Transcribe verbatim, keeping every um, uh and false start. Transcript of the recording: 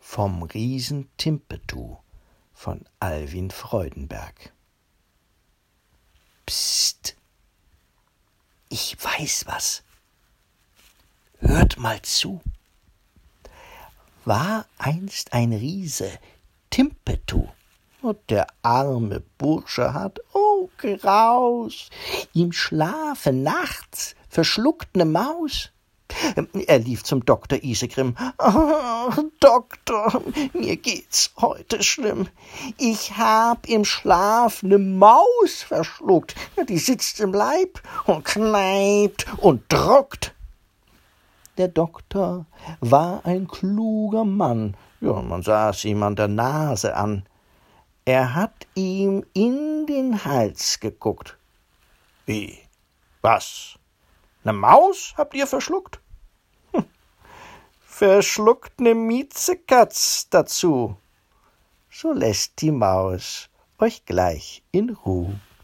vom Riesen Timpetu von Alwin Freudenberg. Psst, ich weiß was. Hört mal zu. War einst ein Riese, Timpetu, und der arme Bursche hat, oh Graus, im Schlafe nachts verschluckt ne Maus. Er lief zum Doktor Isegrim. Oh, Doktor, mir geht's heute schlimm. Ich hab im Schlaf ne Maus verschluckt. Die sitzt im Leib und kneipt und druckt. Der Doktor war ein kluger Mann. Ja, man sah's ihm an der Nase an. Er hat ihm in den Hals geguckt. Wie? Was? Ne Maus habt ihr verschluckt? Hm. Verschluckt ne Miezekatz dazu. So lässt die Maus euch gleich in Ruh.